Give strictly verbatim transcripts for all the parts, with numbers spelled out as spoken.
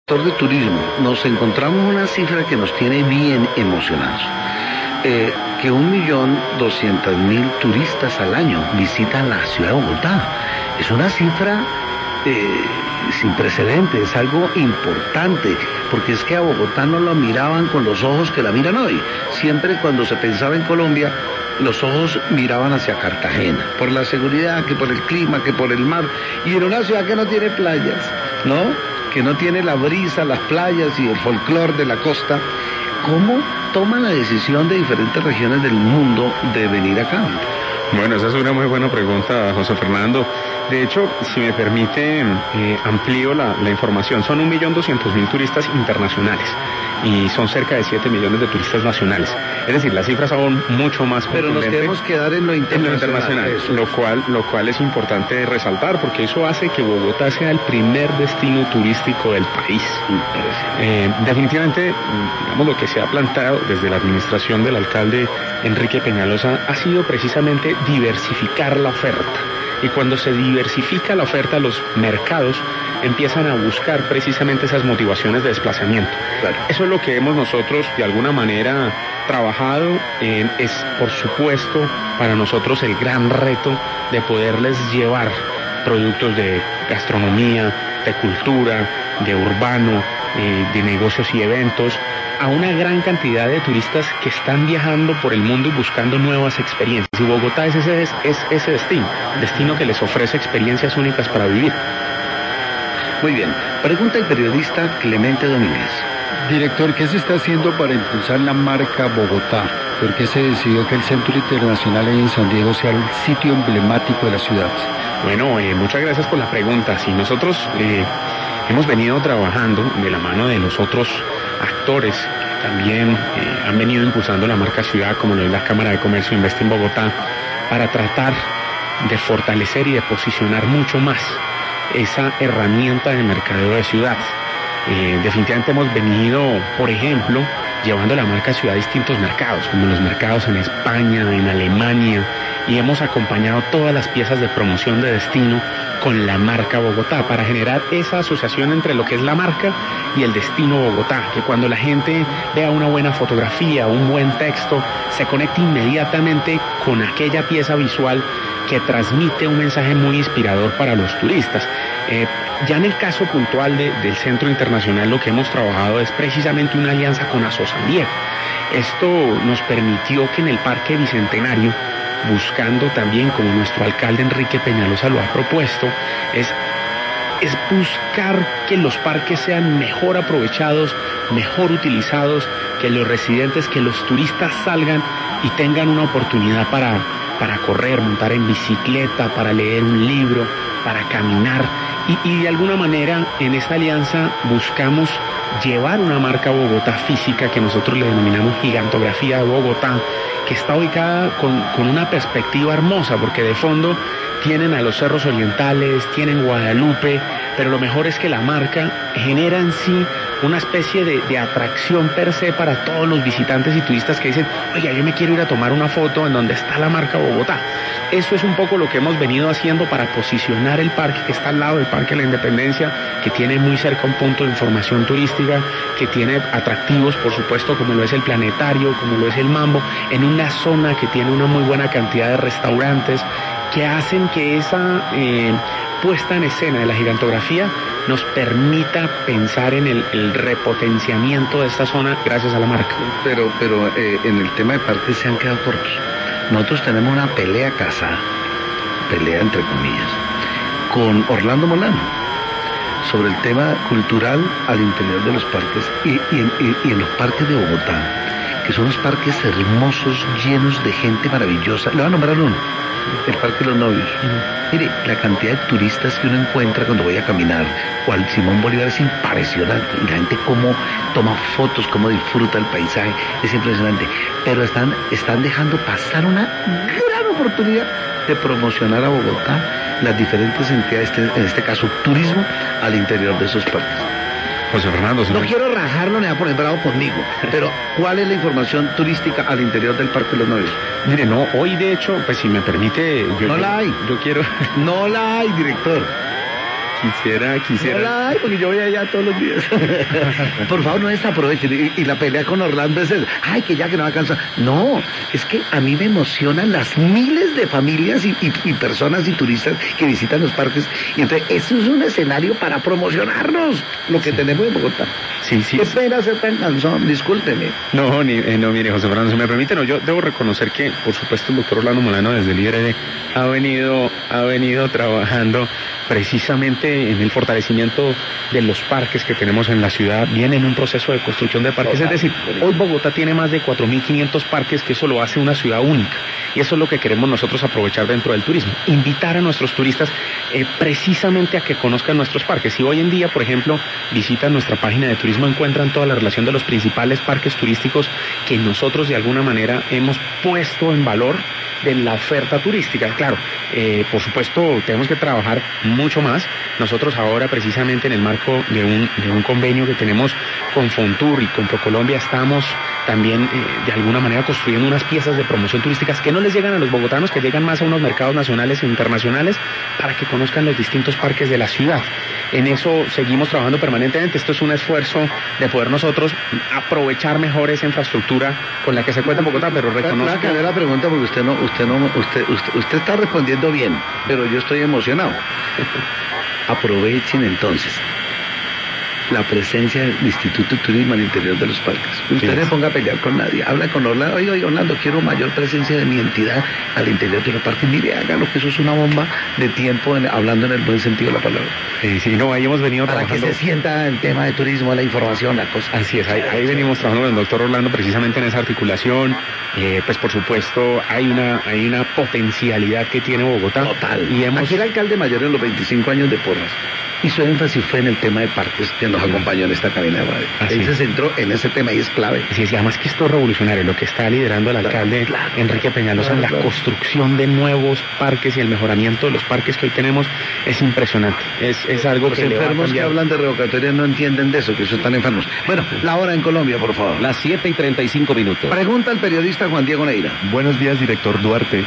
De turismo, nos encontramos una cifra que nos tiene bien emocionados. Eh, que un millón doscientos mil turistas al año visitan la ciudad de Bogotá. Es una cifra eh, sin precedentes, es algo importante, porque es que a Bogotá no la miraban con los ojos que la miran hoy. Siempre cuando se pensaba en Colombia, los ojos miraban hacia Cartagena, por la seguridad, que por el clima, que por el mar, y en una ciudad que no tiene playas, ¿no? Que no tiene la brisa, las playas y el folclore de la costa. ¿Cómo toman la decisión de diferentes regiones del mundo de venir acá? Bueno, esa es una muy buena pregunta, José Fernando. De hecho, si me permite, eh, amplío la, la información. Son un millón doscientos mil turistas internacionales y son cerca de siete millones de turistas nacionales. Es decir, las cifras son mucho más Pero nos queremos quedar en lo internacional. En lo internacional, eso. lo cual, lo cual es importante resaltar, porque eso hace que Bogotá sea el primer destino turístico del país. Eh, definitivamente, digamos, lo que se ha planteado desde la administración del alcalde Enrique Peñalosa ha sido precisamente diversificar la oferta. Y cuando se diversifica la oferta, los mercados empiezan a buscar precisamente esas motivaciones de desplazamiento. Claro. Eso es lo que hemos nosotros de alguna manera trabajado. Eh, es por supuesto para nosotros el gran reto de poderles llevar productos de gastronomía, de cultura, de urbano, eh, de negocios y eventos a una gran cantidad de turistas que están viajando por el mundo y buscando nuevas experiencias. Y Bogotá es ese, es, es ese destino, destino que les ofrece experiencias únicas para vivir. Muy bien. Pregunta el periodista Clemente Domínguez. Director, ¿qué se está haciendo para impulsar la marca Bogotá? ¿Por qué se decidió que el Centro Internacional en San Diego sea el sitio emblemático de la ciudad? Bueno, eh, muchas gracias por la pregunta. Sí, nosotros eh, hemos venido trabajando de la mano de los otros actores que también eh, han venido impulsando la marca ciudad, como lo es la Cámara de Comercio Invest en Bogotá, para tratar de fortalecer y de posicionar mucho más esa herramienta de mercadeo de ciudad. Eh, definitivamente hemos venido, por ejemplo, llevando la marca ciudad a distintos mercados, como los mercados en España, en Alemania, y hemos acompañado todas las piezas de promoción de destino con la marca Bogotá, para generar esa asociación entre lo que es la marca y el destino Bogotá, que cuando la gente vea una buena fotografía, un buen texto, se conecte inmediatamente con aquella pieza visual que transmite un mensaje muy inspirador para los turistas. Eh, ya en el caso puntual de, del Centro Internacional, lo que hemos trabajado es precisamente una alianza con Aso San Diego. Esto nos permitió que en el Parque Bicentenario, buscando también, como nuestro alcalde Enrique Peñalosa lo ha propuesto, es, es buscar que los parques sean mejor aprovechados, mejor utilizados, que los residentes, que los turistas salgan y tengan una oportunidad para, para correr, montar en bicicleta, para leer un libro, para caminar. Y, y de alguna manera en esta alianza buscamos llevar una marca Bogotá física que nosotros le denominamos Gigantografía de Bogotá, que está ubicada con, con una perspectiva hermosa, porque de fondo tienen a los cerros orientales, tienen Guadalupe, pero lo mejor es que la marca genera en sí una especie de, de atracción per se para todos los visitantes y turistas que dicen, oye, yo me quiero ir a tomar una foto en donde está la marca Bogotá. Eso es un poco lo que hemos venido haciendo para posicionar el parque que está al lado del Parque de la Independencia, que tiene muy cerca un punto de información turística, que tiene atractivos, por supuesto, como lo es el planetario, como lo es el Mambo, en una zona que tiene una muy buena cantidad de restaurantes, que hacen que esa eh, puesta en escena de la gigantografía nos permita pensar en el, el repotenciamiento de esta zona gracias a la marca. Pero, pero eh, en el tema de parques se han quedado cortos. Nosotros tenemos una pelea casada, pelea entre comillas, con Orlando Molano, sobre el tema cultural al interior de los parques y, y, y, y en los parques de Bogotá, que son unos parques hermosos, llenos de gente maravillosa. Le voy a nombrar uno, el Parque de los Novios. Uh-huh. Mire, la cantidad de turistas que uno encuentra cuando voy a caminar, o al Simón Bolívar, es impresionante. Y la gente cómo toma fotos, cómo disfruta el paisaje, es impresionante. Pero están, están dejando pasar una gran oportunidad de promocionar a Bogotá, las diferentes entidades, en este caso turismo, al interior de esos parques. José Fernando, si no me... quiero rajarlo ni a poner bravo conmigo, pero ¿cuál es la información turística al interior del Parque de los Novios? Mire, no, hoy de hecho, pues si me permite... Yo, no yo, la hay. Yo quiero... No la hay, director. Quisiera, quisiera. Hola, ay, porque yo voy allá todos los días. Por favor, no desaprovechen. Y, y la pelea con Orlando es, el, ay, que ya que no alcanza. No, es que a mí me emocionan las miles de familias y, y, y personas y turistas que visitan los parques. Y entonces, eso es un escenario para promocionarnos, lo que tenemos en Bogotá. Sí, sí. Qué pena ser tan cansón, discúlpeme. No, ni, eh, no, mire, José Fernando, si me permite, no, yo debo reconocer que, por supuesto, el doctor Orlando Molano, desde el I R D, ha venido, ha venido trabajando precisamente en el fortalecimiento de los parques que tenemos en la ciudad. Viene en un proceso de construcción de parques. Es decir, hoy Bogotá tiene más de cuatro mil quinientos parques, que eso lo hace una ciudad única. Y eso es lo que queremos nosotros aprovechar dentro del turismo. Invitar a nuestros turistas eh, precisamente a que conozcan nuestros parques. Si hoy en día, por ejemplo, visitan nuestra página de turismo, encuentran toda la relación de los principales parques turísticos que nosotros de alguna manera hemos puesto en valor de la oferta turística. Claro, eh, por supuesto tenemos que trabajar mucho más. Nosotros ahora, precisamente en el marco de un, de un convenio que tenemos con Fontur y con ProColombia, estamos también eh, de alguna manera construyendo unas piezas de promoción turísticas que no les llegan a los bogotanos, que llegan más a unos mercados nacionales e internacionales, para que conozcan los distintos parques de la ciudad. En eso seguimos trabajando permanentemente. Esto es un esfuerzo de poder nosotros aprovechar mejor esa infraestructura con la que se cuenta en Bogotá, pero reconozco... La, la, la pregunta, porque usted no, usted no, usted, usted, usted está respondiendo bien, pero yo estoy emocionado. Aprovechen entonces la presencia del Instituto de Turismo al interior de los parques. Usted no se ponga a pelear con nadie. Habla con Orlando. Oye, oye, Orlando, quiero mayor presencia de mi entidad al interior de los parques. Mire, hágalo, que eso es una bomba de tiempo, en, hablando en el buen sentido de la palabra. Sí, sí, no, ahí hemos venido Para trabajando... que se sienta el tema de turismo, la información, la cosa. Así es, ahí, ahí venimos trabajando con el doctor Orlando precisamente en esa articulación. Eh, pues por supuesto hay una hay una potencialidad que tiene Bogotá. Total. Y hemos... Aquí el alcalde mayor en los veinticinco años de Porras hizo énfasis fue en el tema de parques, que nos acompañó en esta cabina de radio. Así Él se es. centró en ese tema y es clave. Así es, y además que esto es revolucionario, lo que está liderando el alcalde Claro, Enrique Peñalosa claro, en la claro. construcción de nuevos parques y el mejoramiento de los parques que hoy tenemos es impresionante. Es, es algo Los que le va a enfermos que cambiar. hablan de revocatoria no entienden de eso, que eso están enfermos. Bueno, la hora en Colombia, por favor. Las siete y treinta y cinco minutos. Pregunta al periodista Juan Diego Neira. Buenos días, director Duarte.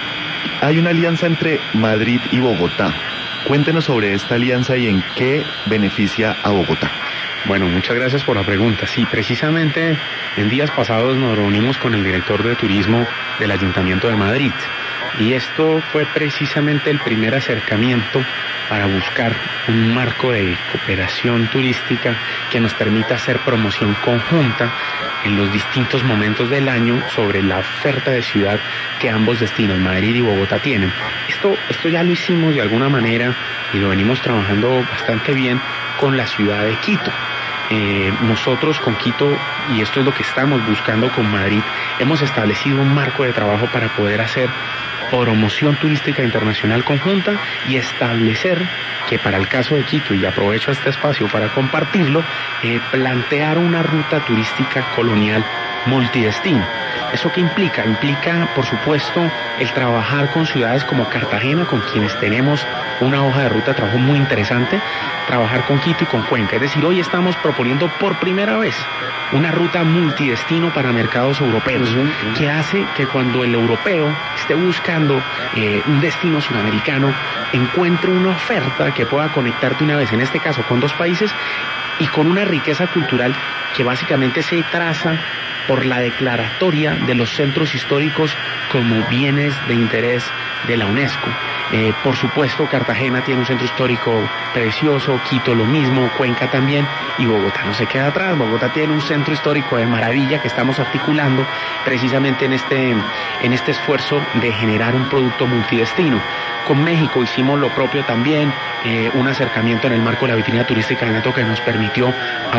Hay una alianza entre Madrid y Bogotá. Cuéntenos sobre esta alianza y en qué beneficia a Bogotá. Bueno, muchas gracias por la pregunta. Sí, precisamente en días pasados nos reunimos con el director de turismo del Ayuntamiento de Madrid. Y esto fue precisamente el primer acercamiento para buscar un marco de cooperación turística que nos permita hacer promoción conjunta en los distintos momentos del año sobre la oferta de ciudad que ambos destinos, Madrid y Bogotá, tienen. Esto, esto ya lo hicimos de alguna manera y lo venimos trabajando bastante bien con la ciudad de Quito. Eh, nosotros con Quito, y esto es lo que estamos buscando con Madrid, hemos establecido un marco de trabajo para poder hacer promoción turística internacional conjunta y establecer que para el caso de Quito, y aprovecho este espacio para compartirlo, eh, plantear una ruta turística colonial multidestino. ¿Eso qué implica? Implica, por supuesto, el trabajar con ciudades como Cartagena, con quienes tenemos una hoja de ruta de trabajo muy interesante, trabajar con Quito y con Cuenca. Es decir, hoy estamos proponiendo por primera vez una ruta multidestino para mercados europeos, uh-huh, uh-huh. que hace que cuando el europeo esté buscando eh, un destino sudamericano, encuentre una oferta que pueda conectarte una vez, en este caso con dos países, y con una riqueza cultural que básicamente se traza por la declaratoria de los centros históricos como bienes de interés de la UNESCO. Eh, por supuesto, Cartagena tiene un centro histórico precioso, Quito lo mismo, Cuenca también, y Bogotá no se queda atrás. Bogotá tiene un centro histórico de maravilla que estamos articulando precisamente en este, en este esfuerzo de generar un producto multidestino. Con México hicimos lo propio también, eh, un acercamiento en el marco de la vitrina turística de NATO que nos permitió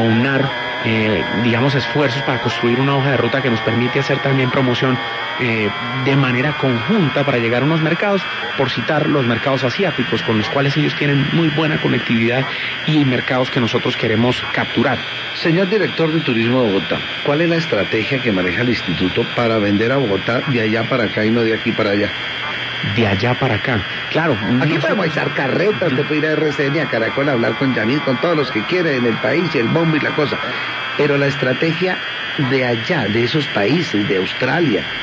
aunar Eh, digamos, esfuerzos para construir una hoja de ruta que nos permite hacer también promoción eh, de manera conjunta para llegar a unos mercados, por citar los mercados asiáticos, con los cuales ellos tienen muy buena conectividad y mercados que nosotros queremos capturar. Señor director de Turismo de Bogotá, ¿cuál es la estrategia que maneja el instituto para vender a Bogotá de allá para acá y no de aquí para allá? De allá para acá, claro. Aquí no podemos sé... echar carretas, te puede ir a R C N, a Caracol, a hablar con Yamil, con todos los que quieren en el país, y el bombo y la cosa. Pero la estrategia de allá, de esos países, de Australia,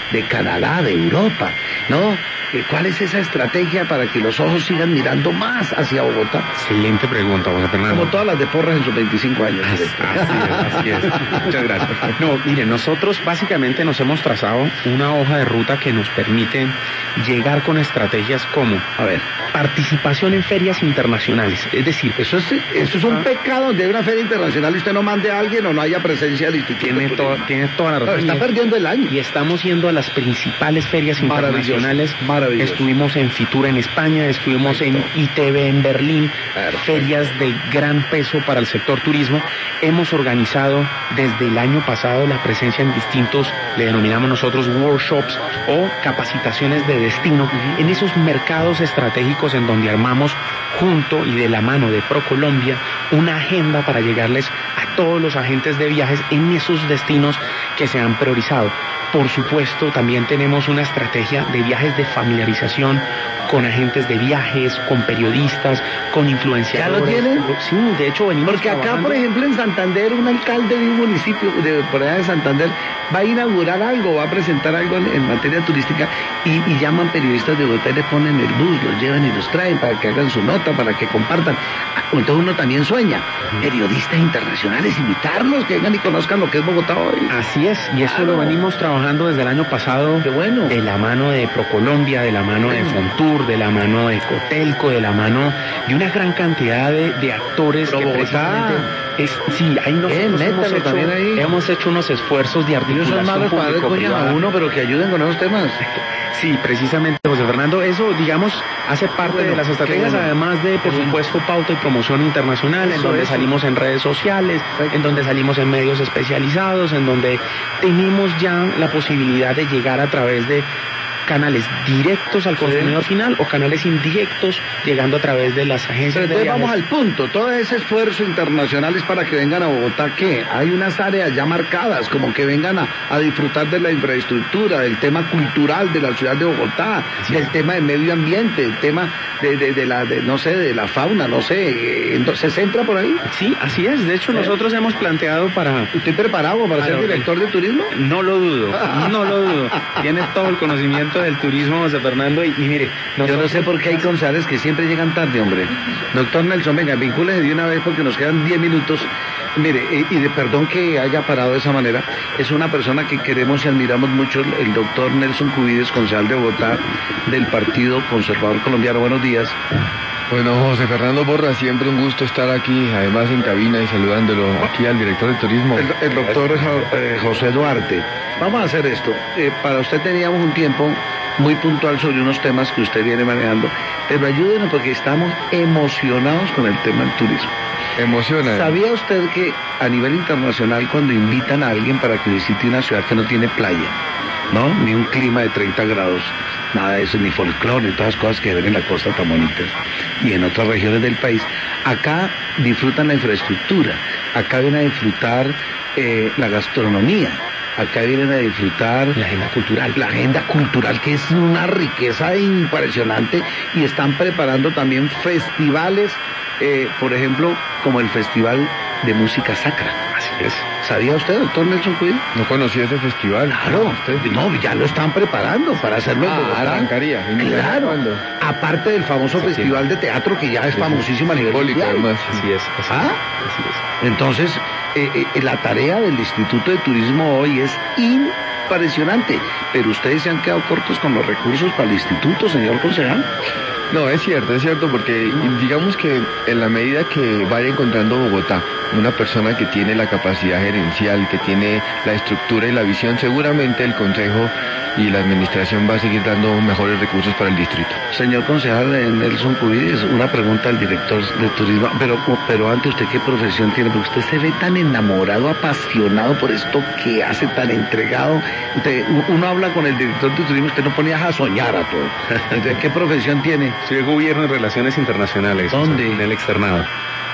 de Canadá, de Europa, ¿no? ¿Cuál es esa estrategia para que los ojos sigan mirando más hacia Bogotá? Excelente pregunta, José Fernando. Como todas las de Porras en sus veinticinco años. Así es, así es. Muchas gracias. No, miren, nosotros básicamente nos hemos trazado una hoja de ruta que nos permite llegar con estrategias como, a ver, participación en ferias internacionales. Es decir, eso es, eso es un pecado de una feria internacional y usted no mande a alguien o no haya presencia del Instituto. Tiene, to, tiene toda la razón. No, está perdiendo el año. Y estamos yendo a las principales ferias internacionales. Maravilloso. Estuvimos en Fitura en España, estuvimos en I T V en Berlín, Perfecto. Ferias de gran peso para el sector turismo. Hemos organizado desde el año pasado la presencia en distintos, le denominamos nosotros workshops o capacitaciones de destino, uh-huh. en esos mercados estratégicos en donde armamos junto y de la mano de ProColombia una agenda para llegarles a todos los agentes de viajes en esos destinos que se han priorizado. Por supuesto, también tenemos una estrategia de viajes de familiarización con agentes de viajes, con periodistas, con influenciadores. ¿Ya lo tienen? Sí, de hecho venimos Porque acá, trabajando. por ejemplo, en Santander, un alcalde de un municipio de por allá de Santander va a inaugurar algo, va a presentar algo en, en materia turística y, y llaman periodistas de Bogotá y le ponen el bus, los llevan y los traen para que hagan su nota, para que compartan. Entonces uno también sueña, periodistas internacionales, invitarlos, que vengan y conozcan lo que es Bogotá hoy. Así es, y eso Claro. lo venimos trabajando desde el año pasado. Qué bueno. De la mano de ProColombia, de la mano de Fontur, de la mano de Cotelco, de la mano de una gran cantidad de, de actores Pero que Bogotá. precisamente es, sí, ahí nosotros Eh, hemos, métalo hecho, también ahí. hemos hecho unos esfuerzos de Ellos articulación son malos para darle coñas a público-privada. uno, pero que ayuden con esos temas. Sí, precisamente, José Fernando, eso, digamos, hace parte Bueno, de las estrategias, qué bueno. además de, por Qué bueno. supuesto, pauta y promoción internacional, en Eso, donde eso. salimos en redes sociales, Perfecto. en donde salimos en medios especializados, en donde tenemos ya la posibilidad de llegar a través de canales directos al consumidor final o canales indirectos llegando a través de las agencias Pero de entonces viajes. vamos al punto, todo ese esfuerzo internacional es para que vengan a Bogotá, ¿qué? Hay unas áreas ya marcadas, como que vengan a, a disfrutar de la infraestructura, del tema cultural de la ciudad de Bogotá, Así del es. tema del medio ambiente, del tema de, de, de la, de, no sé, de la fauna, no sé, eh, entonces, ¿se centra por ahí? Sí, así es. De hecho, nosotros hemos planteado para... ¿Estoy preparado para ser Claro, director de turismo? No lo dudo, no lo dudo. Tiene todo el conocimiento del turismo, José Fernando, y, y mire... Yo no nosotros- sé por qué hay concejales que siempre llegan tarde, hombre. Doctor Nelson, venga, vincúlese de una vez porque nos quedan diez minutos. Mire, y, y de perdón que haya parado de esa manera, es una persona que queremos y admiramos mucho, el, el doctor Nelson Cubides, concejal de Bogotá, del Partido Conservador Colombiano. Buenos días. Bueno, José Fernando Borra, siempre un gusto estar aquí, además en cabina y saludándolo aquí al director de turismo. El, el doctor eh, José Duarte. Vamos a hacer esto. Eh, para usted teníamos un tiempo muy puntual sobre unos temas que usted viene manejando, pero ayúdenos porque estamos emocionados con el tema del turismo. Emociona. ¿Sabía usted que a nivel internacional cuando invitan a alguien para que visite una ciudad que no tiene playa, ¿no? Ni un clima de treinta grados, nada de eso, ni folclore, ni todas las cosas que ven en la costa tan bonitas y en otras regiones del país, acá disfrutan la infraestructura, acá vienen a disfrutar eh, la gastronomía, acá vienen a disfrutar La agenda cultural. la agenda cultural, que es una riqueza impresionante, y están preparando también festivales, eh, por ejemplo, como el Festival de Música Sacra. Así es. ¿Sabía usted, doctor Nelson Cuid? No conocía ese festival. Claro, no, ya lo están preparando para hacerlo en Ah, Bogotá. arrancaría. ¿Y no Claro, cuándo? aparte del famoso festival de teatro que ya es famosísimo a nivel Simbólico, mundial. además. Así es. Así ¿Ah? es. Así es. Entonces, eh, eh, la tarea del Instituto de Turismo hoy es impresionante, pero ustedes se han quedado cortos con los recursos para el instituto, señor concejal. No, es cierto, es cierto, porque digamos que en la medida que vaya encontrando Bogotá una persona que tiene la capacidad gerencial, que tiene la estructura y la visión, seguramente el Consejo y la Administración va a seguir dando mejores recursos para el distrito. Señor concejal eh, Nelson Cubides, una pregunta al director de turismo, pero, pero antes, ¿usted qué profesión tiene? Porque usted se ve tan enamorado, apasionado por esto que hace, tan entregado. Usted, uno habla con el director de turismo, usted no ponía a soñar a todo. Entonces, ¿qué profesión tiene? Soy de Gobierno y Relaciones Internacionales. ¿Dónde? En el externado.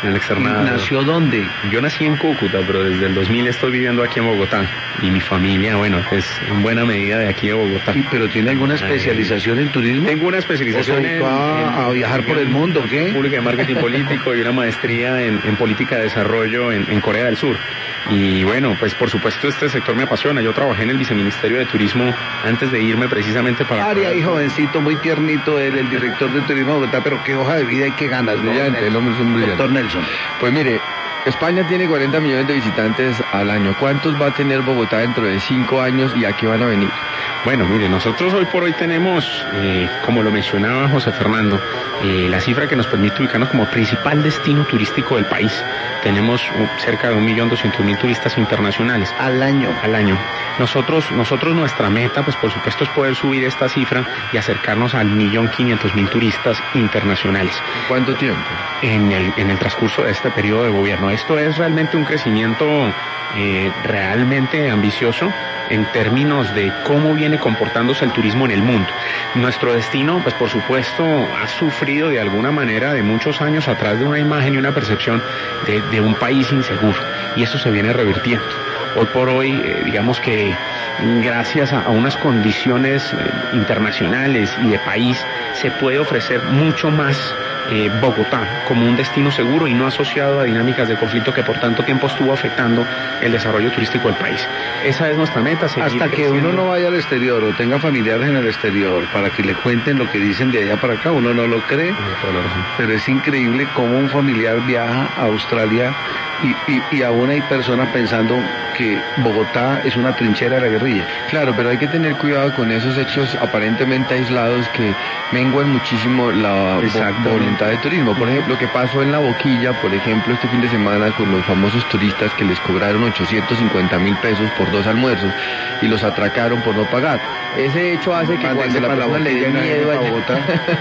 en el externado. ¿Nació dónde? Yo nací en Cúcuta, pero desde el dos mil estoy viviendo aquí en Bogotá. Y mi familia, bueno, es en buena medida de aquí de Bogotá. ¿Y, ¿Pero tiene alguna especialización en turismo? Tengo una especialización ¿O se dedicó a, a viajar por el mundo, qué? Pública de marketing político y una maestría en, en política de desarrollo en, en Corea del Sur. Y bueno, pues por supuesto este sector me apasiona. Yo trabajé en el Viceministerio de Turismo antes de irme precisamente para... Ari, ahí jovencito, muy tiernito, él, el director de Turismo de Bogotá, pero qué hoja de vida y qué ganas, ¿no? Brillante, el hombre es un brillante. Doctor Nelson. Pues mire, España tiene cuarenta millones de visitantes al año. ¿Cuántos va a tener Bogotá dentro de cinco años y a qué van a venir? Bueno, mire, nosotros hoy por hoy tenemos, eh, como lo mencionaba José Fernando, eh, la cifra que nos permite ubicarnos como principal destino turístico del país. Tenemos uh, cerca de un millón doscientos mil turistas internacionales. Al año. Al año. Nosotros, nosotros nuestra meta, pues por supuesto, es poder subir esta cifra y acercarnos al millón quinientos mil turistas internacionales. ¿Cuánto tiempo? En el, en el transcurso de este periodo de gobierno. Esto es realmente un crecimiento eh, realmente ambicioso en términos de cómo viene comportándose el turismo en el mundo. Nuestro destino, pues por supuesto, ha sufrido de alguna manera de muchos años atrás de una imagen y una percepción de, de un país inseguro, y eso se viene revirtiendo. Hoy por hoy, eh, digamos que gracias a, a unas condiciones eh, internacionales y de país, se puede ofrecer mucho más Eh, Bogotá como un destino seguro y no asociado a dinámicas de conflicto que por tanto tiempo estuvo afectando el desarrollo turístico del país. Esa es nuestra meta. Hasta que creciendo. Uno no vaya al exterior o tenga familiares en el exterior para que le cuenten lo que dicen de allá para acá, uno no lo cree, no, pero es increíble cómo un familiar viaja a Australia y, y, y aún hay personas pensando que Bogotá es una trinchera de la guerrilla. Claro, pero hay que tener cuidado con esos hechos aparentemente aislados que menguan muchísimo la voluntad de turismo. Por ejemplo, que pasó en La Boquilla, por ejemplo, este fin de semana con los famosos turistas que les cobraron ochocientos cincuenta mil pesos por dos almuerzos y los atracaron por no pagar. Ese hecho hace que cuando la persona le dé miedo a Bogotá,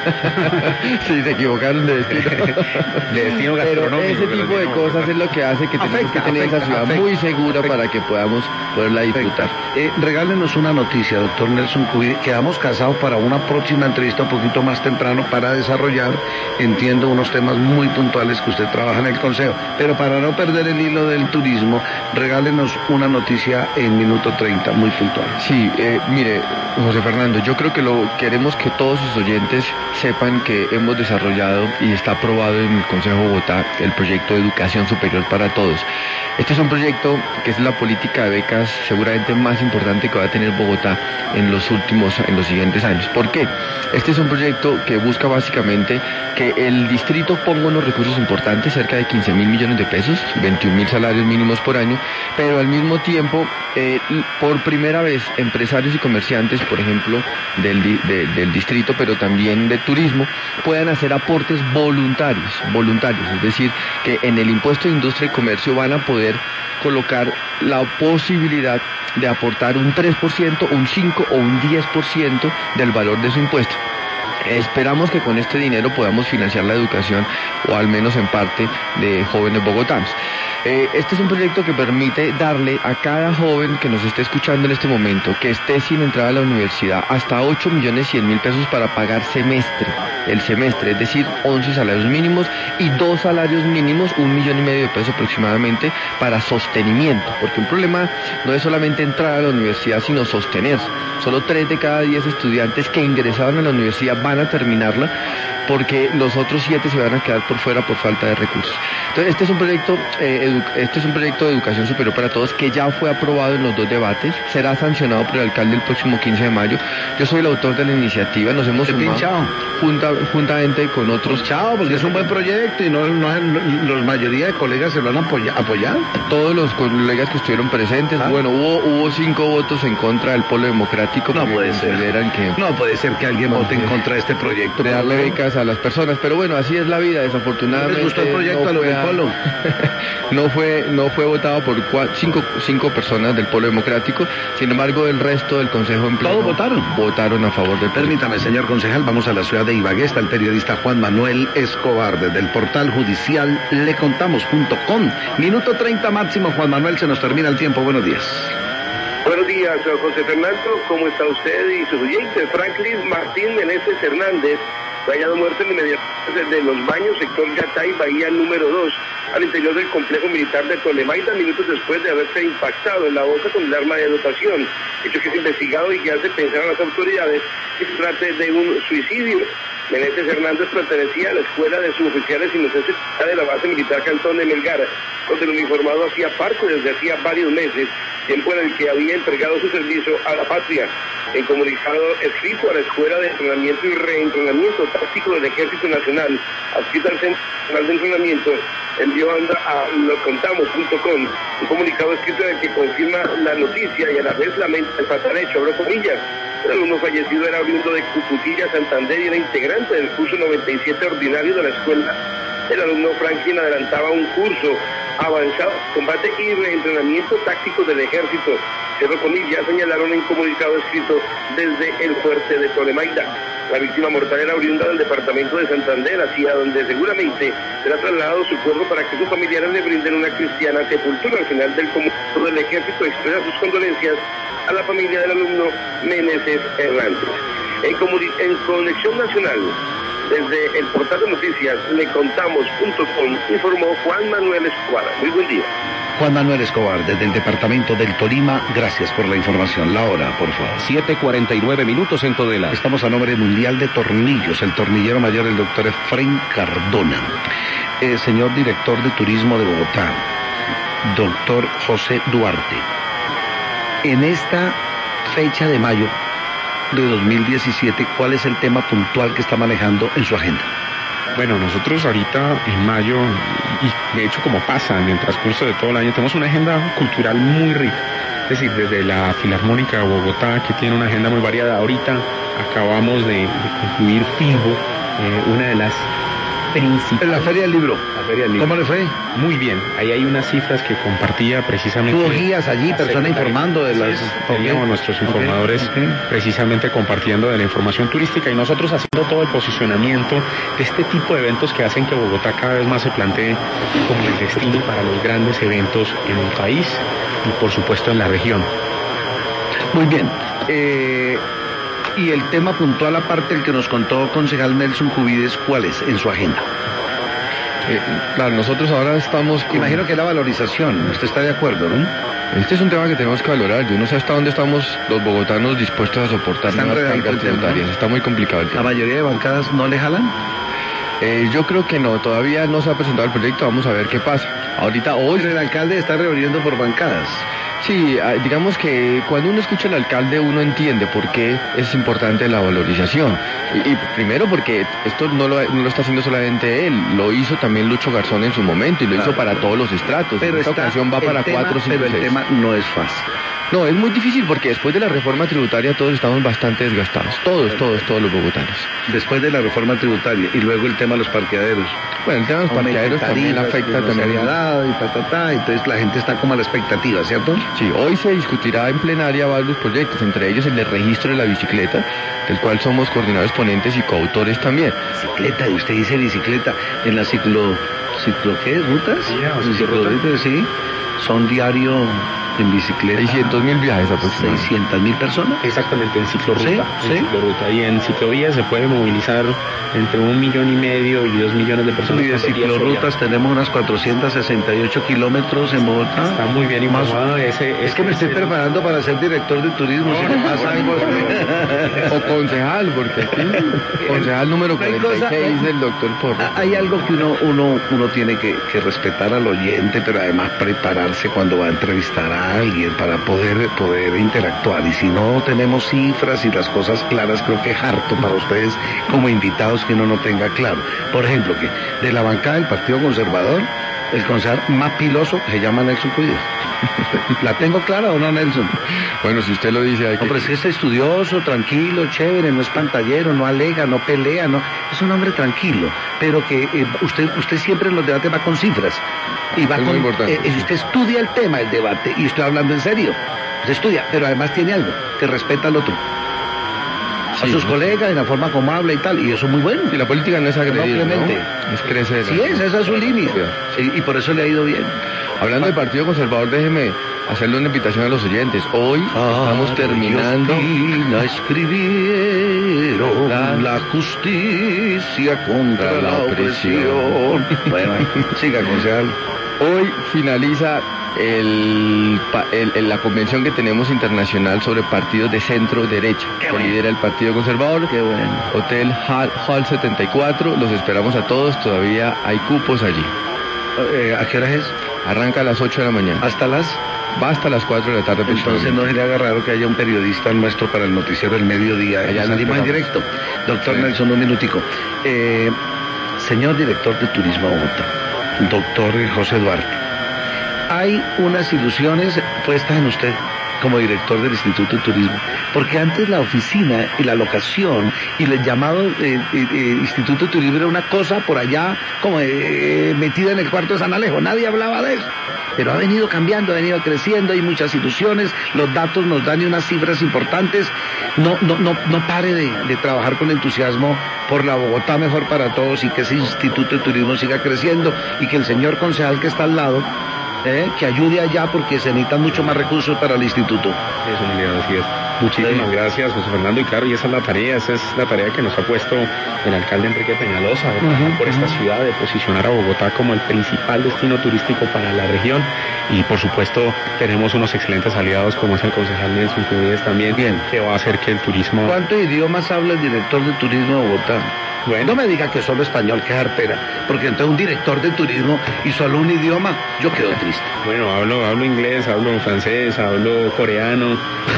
sí, se equivocaron de destino. de destino gastronómico. Pero ese tipo de cosas es lo que hace que tenemos que tener esa ciudad muy segura para que podamos poderla disfrutar. Eh, regálenos una noticia, doctor Nelson Cubí. Quedamos casados para una próxima entrevista un poquito más temprano para desarrollar, entiendo, unos temas muy puntuales que usted trabaja en el Consejo. Pero para no perder el hilo del turismo, regálenos una noticia en minuto treinta, muy puntual. Sí, eh, mire, José Fernando, yo creo que lo queremos que todos sus oyentes sepan que hemos desarrollado y está aprobado en el Consejo de Bogotá el proyecto de Educación Superior para Todos. Este es un proyecto que es la política de becas seguramente más importante que va a tener Bogotá en los últimos, en los siguientes años. ¿Por qué? Este es un proyecto que busca básicamente que el distrito ponga unos recursos importantes, cerca de quince mil millones de pesos, veintiún mil salarios mínimos por año, pero al mismo tiempo, eh, por primera vez, empresarios y comerciantes, por ejemplo, del, de, del distrito, pero también de turismo, puedan hacer aportes voluntarios, voluntarios, es decir, que en el impuesto de industria y comercio van a poder colocar la posibilidad de aportar un tres por ciento, un cinco por ciento o un diez por ciento del valor de su impuesto. Esperamos que con este dinero podamos financiar la educación, o al menos en parte, de jóvenes bogotanos. Eh, este es un proyecto que permite darle a cada joven que nos esté escuchando en este momento, que esté sin entrada a la universidad, hasta ocho millones cien mil pesos para pagar semestre, el semestre, es decir, once salarios mínimos y dos salarios mínimos, un millón y medio de pesos aproximadamente, para sostenimiento, porque un problema no es solamente entrar a la universidad, sino sostenerse. Solo tres de cada diez estudiantes que ingresaban a la universidad van a terminarla, porque los otros siete se van a quedar por fuera por falta de recursos. Entonces, este es un proyecto, eh, este es un proyecto de educación superior para todos que ya fue aprobado en los dos debates, será sancionado por el alcalde el próximo quince de mayo. Yo soy el autor de la iniciativa, nos hemos sumado junta, juntamente con otros. Chao, porque es un buen proyecto y no, no, no la mayoría de colegas se lo han apoyado. Todos los colegas que estuvieron presentes, ¿ah? Bueno, hubo hubo cinco votos en contra del Polo Democrático. No puede ser. Que, no puede ser que alguien vote en contra de este proyecto. De darle becas a las personas, pero bueno, así es la vida, desafortunadamente. ¿Les gustó el proyecto no a lo del Polo? no fue no fue votado por cuatro, cinco, cinco personas del Polo Democrático, sin embargo el resto del Consejo en pleno ¿todos votaron? Votaron a favor del proyecto. Permítame, señor concejal, vamos a la ciudad de Ibagué, está el periodista Juan Manuel Escobar, desde el portal judicial lecontamos punto com. Minuto treinta máximo, Juan Manuel, se nos termina el tiempo, buenos días. Buenos días, José Fernando, ¿cómo está usted y sus oyentes? Franklin Martín Meneses Hernández Fue hallado muerto en inmediato de los baños, sector Yatay, Bahía número dos, al interior del complejo militar de Tolemaida, minutos después de haberse impactado en la boca con el arma de dotación. Hecho que es investigado y que hace pensar a las autoridades que se trate de un suicidio. Menéndez Hernández pertenecía a la escuela de suboficiales inocentes de la base militar Cantón de Melgar, donde el uniformado hacía parte desde hacía varios meses, tiempo en el que había entregado su servicio a la patria. En comunicado escrito a la Escuela de Entrenamiento y Reentrenamiento Táctico del Ejército Nacional, adscrita al Centro Nacional de Entrenamiento, envió anda a locontamos punto com un comunicado escrito en el que confirma la noticia y a la vez lamenta el fatal hecho, abro comillas. El alumno fallecido era oriundo de Cucutilla, Santander, y era integrante del curso noventa y siete ordinario de la escuela. El alumno Franklin adelantaba un curso avanzado de combate y reentrenamiento táctico del ejército. Cierro comillas, señalaron en comunicado escrito desde el fuerte de Tolemaida. La víctima mortal era oriunda del departamento de Santander, hacia donde seguramente será trasladado su cuerpo para que sus familiares le brinden una cristiana sepultura. Al final del comunicado del ejército expresa sus condolencias a la familia del alumno Menéndez Hernández. En, en Conexión Nacional, desde el portal de noticias lecontamos punto com, informó Juan Manuel Escobar. Muy buen día. Juan Manuel Escobar, desde el departamento del Tolima, gracias por la información. La hora, por favor. siete cuarenta y nueve minutos en Todela. Estamos a nombre mundial de tornillos, el tornillero mayor, el doctor Efraín Cardona. Eh, señor director de Turismo de Bogotá, doctor José Duarte. En esta fecha de mayo de dos mil diecisiete, ¿cuál es el tema puntual que está manejando en su agenda? Bueno, nosotros ahorita en mayo, y de hecho como pasa en el transcurso de todo el año, tenemos una agenda cultural muy rica. Es decir, desde la Filarmónica de Bogotá, que tiene una agenda muy variada. Ahorita acabamos de, de concluir Filbo, eh, una de las principales... En la Feria del Libro. La Feria del Libro. ¿Cómo le fue? Muy bien. Ahí hay unas cifras que compartía precisamente... Tuvo guías allí, personas informando de las... Teníamos okay. nuestros informadores okay. Okay. precisamente compartiendo de la información turística y nosotros haciendo todo el posicionamiento de este tipo de eventos que hacen que Bogotá cada vez más se plantee como el destino para los grandes eventos en el país y por supuesto en la región. Muy bien. Eh... Y el tema puntual, aparte del que nos contó concejal Nelson Cubides, ¿cuál es en su agenda? Eh, claro, nosotros ahora estamos... Con... Imagino que la valorización, usted está de acuerdo, ¿no? Este es un tema que tenemos que valorar. Yo no sé hasta dónde estamos los bogotanos dispuestos a soportar nuevas cargas tributarias. Está muy complicado el tema. ¿La mayoría de bancadas no le jalan? Eh, yo creo que no, todavía no se ha presentado el proyecto, vamos a ver qué pasa. Ahorita, hoy... Pero el alcalde está reuniendo por bancadas. Sí, digamos que cuando uno escucha al alcalde uno entiende por qué es importante la valorización. Y, y primero porque esto no lo, no lo está haciendo solamente él, lo hizo también Lucho Garzón en su momento y lo claro. hizo para todos los estratos. Pero esta ocasión va para tema, cuatro, cinco, Pero el seis. tema no es fácil. No, es muy difícil porque después de la reforma tributaria todos estamos bastante desgastados. Todos, todos, todos los bogotanos. Después de la reforma tributaria y luego el tema de los parqueaderos. Bueno, el tema de los parqueaderos también afecta también. Dado y ta, ta, ta, entonces la gente está como a la expectativa, ¿cierto? Sí, hoy se discutirá en plenaria varios proyectos, entre ellos el de registro de la bicicleta, del cual somos coordinadores ponentes y coautores también. Bicicleta, y usted dice bicicleta, en la ciclo... ¿Ciclo qué? ¿Rutas? Sí, ciclo, sí. Son diario en bicicleta. seiscientos mil viajes aproximadamente. seiscientas mil personas. Exactamente, en ciclorruta. Sí, en sí. ciclorruta. Y en ciclovía se puede movilizar entre un millón y medio y dos millones de personas. Y de ciclorrutas tenemos unas cuatrocientos sesenta y ocho kilómetros en Bogotá. Está muy bien informado. Ese, ese, es que me estoy ese, preparando para ser director de turismo. No, si me pasa algo o concejal, porque aquí, concejal número cuarenta y seis del doctor Porro. Hay algo que uno, uno, uno tiene que, que respetar al oyente, pero además prepararse cuando va a entrevistar a alguien para poder, poder interactuar. Y si no tenemos cifras y las cosas claras, creo que es harto para ustedes como invitados que uno no tenga claro. Por ejemplo, que de la bancada del Partido Conservador, el concejal más piloso se llama Nelson Cubides. ¿La tengo clara o no, Nelson? Bueno, si usted lo dice... Hay que... No, pero es que es estudioso, tranquilo, chévere, no es pantallero, no alega, no pelea, no... Es un hombre tranquilo, pero que eh, usted usted siempre en los debates va con cifras. Y va es con, muy importante. Eh, usted estudia el tema del debate, y estoy hablando en serio. Usted estudia, pero además tiene algo, que respeta al otro. Sí, a sus colegas, en la forma como habla y tal, y eso es muy bueno. Y la política no es agredir, ¿no? Es crecer. Sí es, esa es su línea. Sí, y por eso le ha ido bien. Hablando del Partido Conservador, déjeme hacerle una invitación a los oyentes. Hoy estamos terminando. Escribieron la, la justicia contra la, la opresión. Bueno, siga, concejal. Hoy finaliza el, el, el, la convención que tenemos internacional sobre partidos de centro derecha. Qué que bueno. Lidera el Partido Conservador. Qué bueno. Hotel Hall, Hall setenta y cuatro. Los esperamos a todos. Todavía hay cupos allí. Eh, ¿A qué hora es? Arranca a las ocho de la mañana. ¿Hasta las? Va hasta las cuatro de la tarde. Entonces no sería raro que haya un periodista nuestro para el noticiero del mediodía. Allá salimos en directo. Doctor sí. Nelson, un minutico. Eh, señor director de Turismo de Bogotá, doctor José Duarte, hay unas ilusiones puestas en usted como director del Instituto de Turismo, porque antes la oficina y la locación y el llamado eh, eh, eh, Instituto de Turismo era una cosa por allá como eh, metida en el cuarto de San Alejo, nadie hablaba de eso, pero ha venido cambiando, ha venido creciendo, hay muchas ilusiones, los datos nos dan unas cifras importantes, no, no, no, no pare de, de trabajar con entusiasmo por la Bogotá mejor para todos y que ese Instituto de Turismo siga creciendo y que el señor concejal que está al lado Eh, que ayude allá porque se necesitan mucho más recursos para el instituto. Eso, Miguel, así es. Muchísimas sí. gracias, José Fernando, y claro, y esa es la tarea, esa es la tarea que nos ha puesto el alcalde Enrique Peñalosa, de uh-huh, por esta uh-huh. ciudad, de posicionar a Bogotá como el principal destino turístico para la región, y por supuesto tenemos unos excelentes aliados como es el concejal Nelson Cubides también, Bien. que va a hacer que el turismo... ¿Cuántos idiomas habla el director de turismo de Bogotá? Bueno. No me diga que solo español, que es artera, porque entonces un director de turismo y solo un idioma, yo quedo triste. Bueno, hablo, hablo inglés, hablo francés, hablo coreano.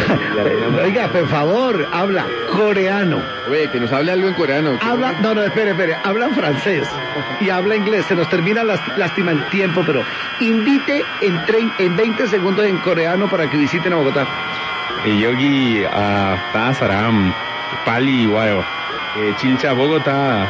Oiga, por favor, habla coreano. Oye, que nos hable algo en coreano. Habla, no, no, espere, espere, habla francés y habla inglés, se nos termina la, lástima el tiempo, pero invite en, tre- en veinte segundos en coreano para que visiten a Bogotá. Yogi a Tasaram, Pali, Guayo. Chincha Bogotá,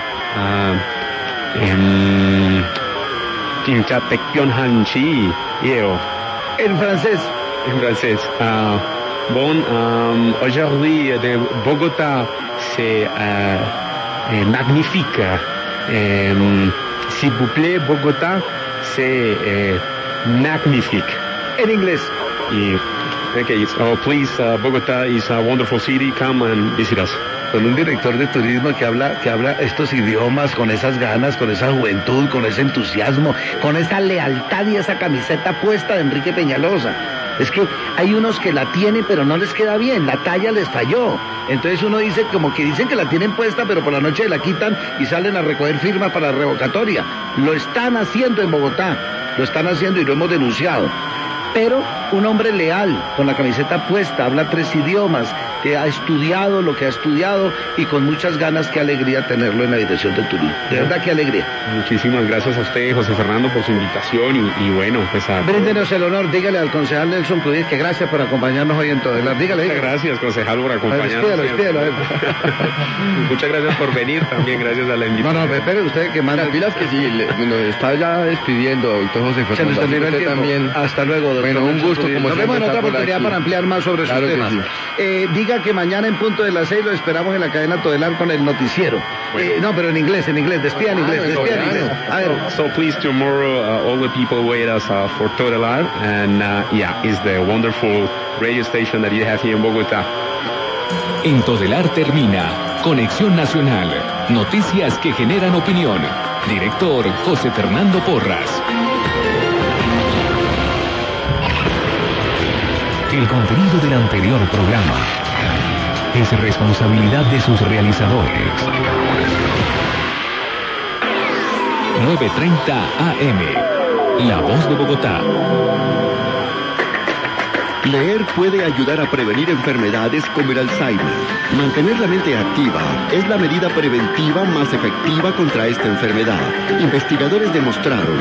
Chincha Tecpion Hanchi, Yeo. En francés. En francés. Uh, bon, um, aujourd'hui de Bogotá c'est uh, eh, magnifique. Um, S'il vous plaît, Bogotá c'est eh, magnifique. En inglés. Y, okay, oh, please, uh, Bogotá is a wonderful city. Come and visit us. Con un director de turismo que habla, que habla estos idiomas, con esas ganas, con esa juventud, con ese entusiasmo, con esa lealtad y esa camiseta puesta de Enrique Peñalosa. Es que hay unos que la tienen pero no les queda bien, la talla les falló. Entonces uno dice, como que dicen que la tienen puesta pero por la noche la quitan y salen a recoger firmas para la revocatoria. Lo están haciendo en Bogotá, lo están haciendo y lo hemos denunciado. Pero un hombre leal, con la camiseta puesta, habla tres idiomas, que ha estudiado lo que ha estudiado y con muchas ganas, qué alegría tenerlo en la dirección del turismo. De verdad, qué alegría. Muchísimas gracias a usted, José Fernando, por su invitación y, y bueno, pues a... Bréndenos el honor, dígale al concejal Nelson Cubides que gracias por acompañarnos hoy en Todelar. Dígale, dígale. Muchas gracias, concejal, por acompañarnos. Ver, espídalo, espídalo. Muchas gracias por venir también, gracias a la invitación. No, no, espere usted que manda... Las pilas que sí, le, bueno, está ya despidiendo, doctor José Fernando. Se nos terminó el tiempo. También... Hasta luego, doctor. Bueno, un gusto, como nos vemos en otra oportunidad para ampliar más sobre claro sus temas. Sí. Eh, diga que mañana en punto de las seis lo esperamos en la cadena Todelar con el noticiero. Bueno. Eh, no, pero en inglés, en inglés, despida en inglés, despida en inglés. A ver. So, so please tomorrow uh, all the people wait us uh, for Todelar and uh, yeah, it's the wonderful radio station that you have here in Bogotá. En Todelar termina Conexión Nacional, noticias que generan opinión. Director José Fernando Porras. El contenido del anterior programa es responsabilidad de sus realizadores. nueve treinta A M, La Voz de Bogotá. Leer puede ayudar a prevenir enfermedades como el Alzheimer. Mantener la mente activa es la medida preventiva más efectiva contra esta enfermedad. Investigadores demostraron